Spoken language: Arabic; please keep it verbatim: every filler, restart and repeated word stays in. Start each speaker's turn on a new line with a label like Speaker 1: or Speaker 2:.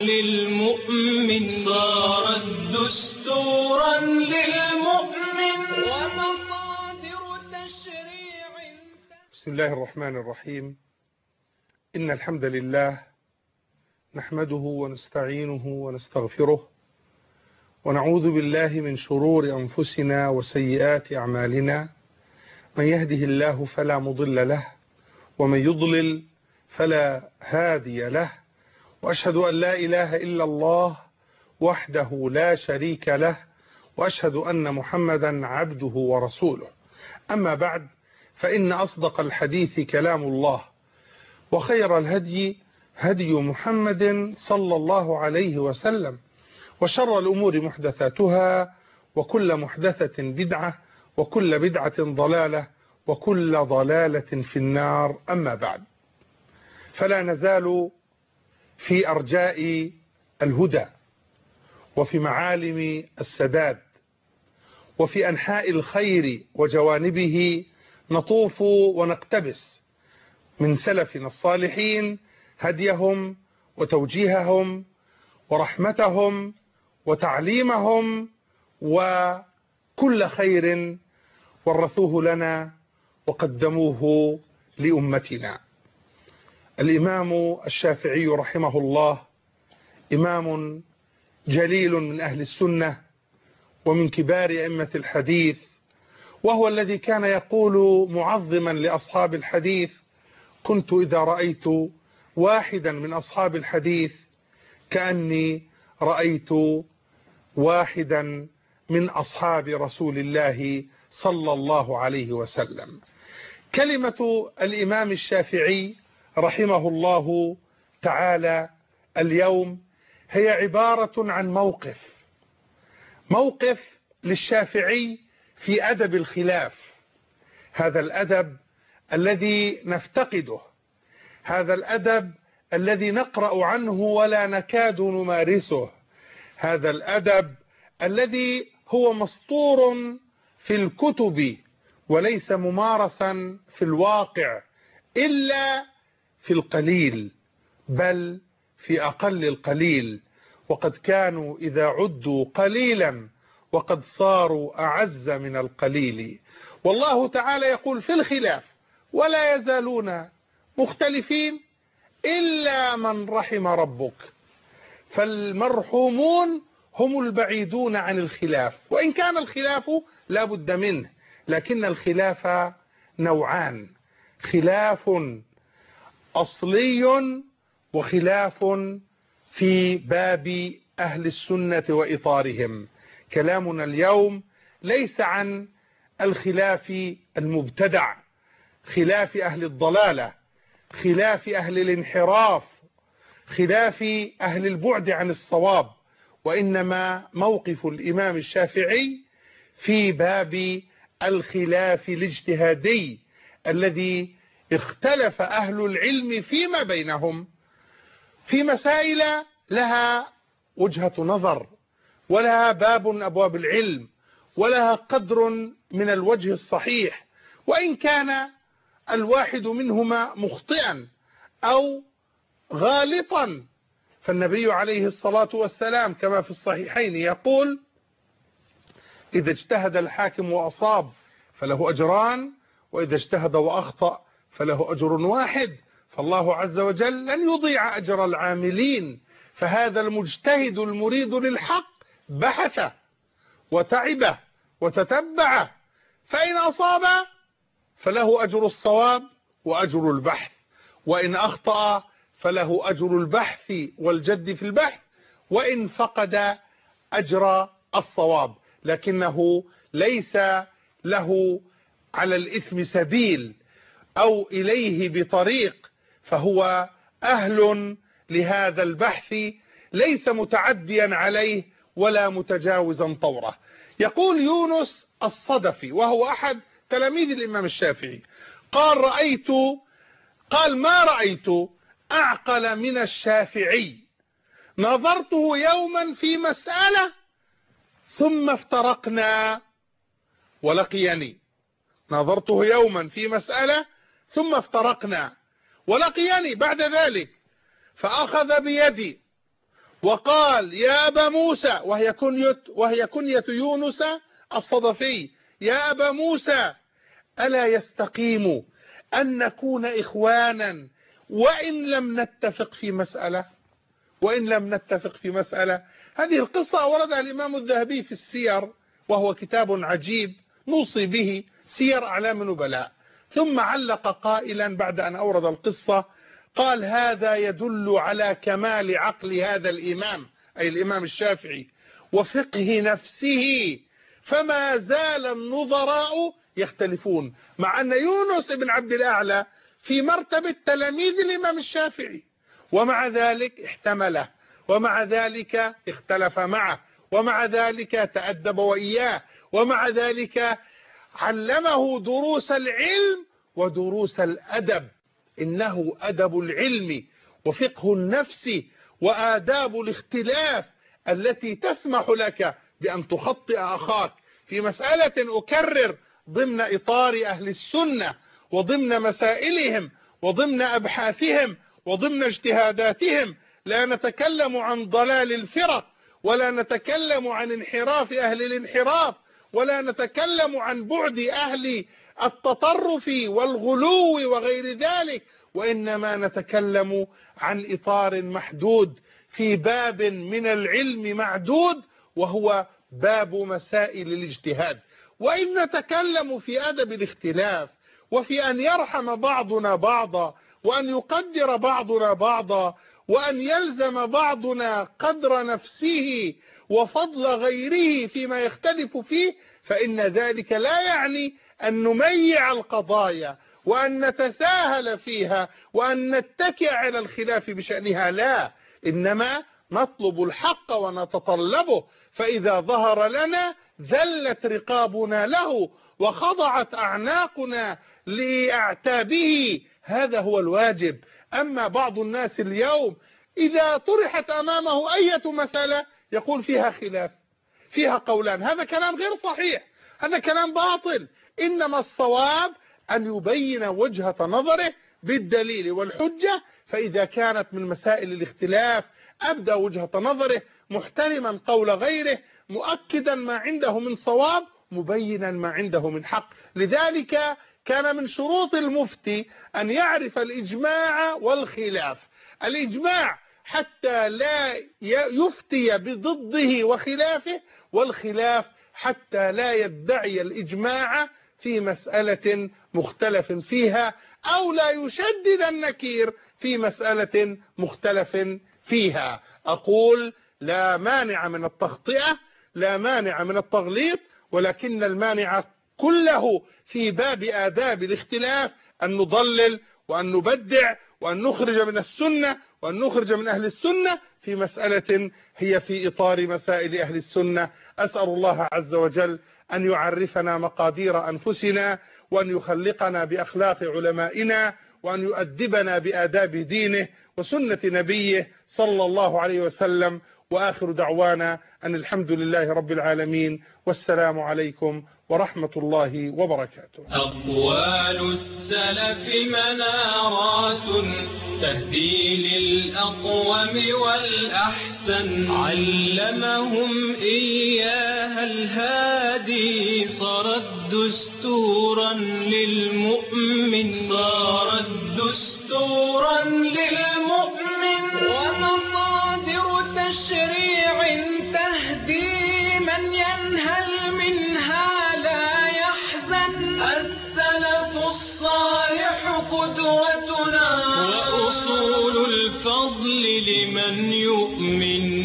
Speaker 1: للمؤمن صارت دستورا للمؤمن ومصادر تشريع.
Speaker 2: بسم الله الرحمن الرحيم. إن الحمد لله نحمده ونستعينه ونستغفره ونعوذ بالله من شرور أنفسنا وسيئات أعمالنا، من يهده الله فلا مضل له ومن يضلل فلا هادي له، وأشهد أن لا إله إلا الله وحده لا شريك له، وأشهد أن محمدا عبده ورسوله. أما بعد، فإن أصدق الحديث كلام الله، وخير الهدي هدي محمد صلى الله عليه وسلم، وشر الأمور محدثاتها، وكل محدثة بدعة، وكل بدعة ضلالة، وكل ضلالة في النار. أما بعد، فلا نزال في أرجاء الهدى، وفي معالم السداد، وفي أنحاء الخير وجوانبه نطوف ونقتبس من سلفنا الصالحين هديهم وتوجيههم ورحمتهم وتعليمهم وكل خير ورثوه لنا وقدموه لأمتنا. الإمام الشافعي رحمه الله إمام جليل من أهل السنة ومن كبار أئمة الحديث، وهو الذي كان يقول معظما لأصحاب الحديث: كنت إذا رأيت واحدا من أصحاب الحديث كأني رأيت واحدا من أصحاب رسول الله صلى الله عليه وسلم. كلمة الإمام الشافعي رحمه الله تعالى اليوم هي عبارة عن موقف موقف للشافعي في أدب الخلاف، هذا الأدب الذي نفتقده، هذا الأدب الذي نقرأ عنه ولا نكاد نمارسه، هذا الأدب الذي هو مسطور في الكتب وليس ممارسا في الواقع إلا في القليل، بل في أقل القليل. وقد كانوا إذا عدوا قليلا وقد صاروا أعز من القليل. والله تعالى يقول في الخلاف: ولا يزالون مختلفين إلا من رحم ربك. فالمرحومون هم البعيدون عن الخلاف، وإن كان الخلاف لا بد منه، لكن الخلاف نوعان: خلاف أصلي وخلاف في باب أهل السنة وإطارهم. كلامنا اليوم ليس عن الخلاف المبتدع، خلاف أهل الضلالة، خلاف أهل الانحراف، خلاف أهل البعد عن الصواب، وإنما موقف الإمام الشافعي في باب الخلاف الاجتهادي الذي اختلف أهل العلم فيما بينهم في مسائل لها وجهة نظر، ولها باب من أبواب العلم، ولها قدر من الوجه الصحيح، وإن كان الواحد منهما مخطئا أو غالطا، فالنبي عليه الصلاة والسلام كما في الصحيحين يقول: إذا اجتهد الحاكم وأصاب فله أجران، وإذا اجتهد وأخطأ فله أجر واحد، فالله عز وجل لن يضيع أجر العاملين. فهذا المجتهد المريد للحق بحث وتعب وتتبع، فإن أصاب فله أجر الصواب وأجر البحث، وإن أخطأ فله أجر البحث والجد في البحث، وإن فقد أجر الصواب، لكنه ليس له على الإثم سبيل أو إليه بطريق، فهو أهل لهذا البحث، ليس متعديا عليه ولا متجاوزا طوره. يقول يونس الصدفي وهو أحد تلاميذ الإمام الشافعي: قال رأيت قال ما رأيت أعقل من الشافعي، نظرته يوما في مسألة ثم افترقنا ولقيني نظرته يوما في مسألة ثم افترقنا ولقيني بعد ذلك، فأخذ بيدي وقال يا أبا موسى، وهي كنية, وهي كنية يونس الصدفي، يا أبا موسى ألا يستقيم أن نكون إخوانا وإن لم نتفق في مسألة وإن لم نتفق في مسألة. هذه القصة أوردها الإمام الذهبي في السير، وهو كتاب عجيب نوصي به، سير أعلام النبلاء. ثم علق قائلا بعد أن أورد القصة، قال هذا يدل على كمال عقل هذا الإمام، أي الإمام الشافعي، وفقه نفسه، فما زال النظراء يختلفون، مع أن يونس بن عبد الأعلى في مرتبة تلاميذ الإمام الشافعي، ومع ذلك احتمله، ومع ذلك اختلف معه، ومع ذلك تأدب وإياه، ومع ذلك علمه دروس العلم ودروس الأدب. إنه أدب العلم وفقه النفس وآداب الاختلاف التي تسمح لك بأن تخطئ أخاك في مسألة، أكرر، ضمن إطار أهل السنة وضمن مسائلهم وضمن أبحاثهم وضمن اجتهاداتهم. لا نتكلم عن ضلال الفرق، ولا نتكلم عن انحراف أهل الانحراف، ولا نتكلم عن بعد أهل التطرف والغلو وغير ذلك، وإنما نتكلم عن إطار محدود في باب من العلم معدود، وهو باب مسائل الاجتهاد. وإن نتكلم في أدب الاختلاف، وفي أن يرحم بعضنا بعضا، وأن يقدر بعضنا بعضا، وأن يلزم بعضنا قدر نفسه وفضل غيره فيما يختلف فيه، فإن ذلك لا يعني أن نميع القضايا وأن نتساهل فيها وأن نتكئ على الخلاف بشأنها، لا، إنما نطلب الحق ونتطلبه، فإذا ظهر لنا ذلت رقابنا له وخضعت أعناقنا لأعتابه. هذا هو الواجب. أما بعض الناس اليوم إذا طرحت أمامه أي مسألة يقول فيها خلاف، فيها قولان، هذا كلام غير صحيح، هذا كلام باطل. إنما الصواب أن يبين وجهة نظره بالدليل والحجة، فإذا كانت من مسائل الاختلاف أبدأ وجهة نظره محترما قول غيره، مؤكدا ما عنده من صواب، مبينا ما عنده من حق. لذلك كان من شروط المفتي أن يعرف الإجماع والخلاف. الإجماع حتى لا يفتي بضده وخلافه، والخلاف حتى لا يدعي الإجماع في مسألة مختلف فيها، أو لا يشدد النكير في مسألة مختلف فيها. أقول لا مانع من التخطئة، لا مانع من التغليط، ولكن المانع كله في باب آداب الاختلاف أن نضلل وأن نبدع وأن نخرج من السنة وأن نخرج من أهل السنة في مسألة هي في إطار مسائل أهل السنة. أسأل الله عز وجل أن يعرفنا مقادير أنفسنا، وأن يخلقنا بأخلاق علمائنا، وأن يؤدبنا بآداب دينه وسنة نبيه صلى الله عليه وسلم. وآخر دعوانا أن الحمد لله رب العالمين، والسلام عليكم ورحمة الله وبركاته.
Speaker 1: أقوال السلف منارات تهدي للأقوم والأحسن، علمهم إياها الهادي، صارت دستورا للمؤمن، صارت دستورا للمؤمن، ومصادر تشريع تهدي من ينهل منها لا يحزن. السلف الصالح قدوتنا، وأصول الفضل لمن يؤمن.